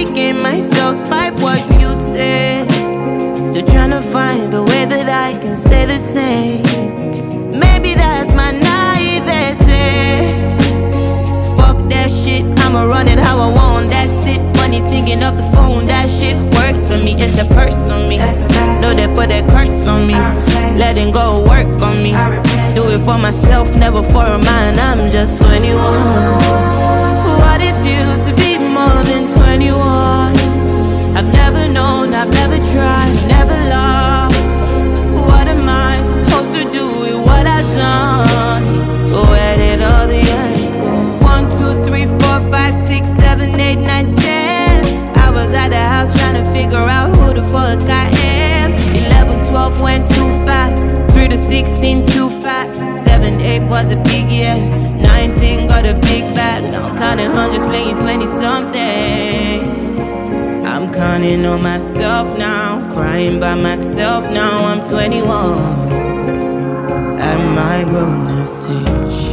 regain myself, spite what you said. Still trying to find a way that I can stay the same. Maybe that's my naivete. Fuck that shit, I'ma run it how I want, that's it. Money singing up the phone, that shit works for me. It's a purse on me, know they put a curse on me. Letting go work on me. Do it for myself, never for a man. I'm just 21. What it feels to be more than 21. I've never known, I've never tried, never loved. What am I supposed to do with what I've done? Where did all the years go? 1, 2, 3, 4, 5, 6, 7, 8, 9, 10. I was at the house trying to figure out who the fuck I am. 11, 12 went too fast. 3 to 16 too fast. 7, 8 was a big year. 19 got a big bag. Now I'm counting hundreds, playing 20 something. I'm counting on myself now, crying by myself now. I'm 21 at my grown-ass age.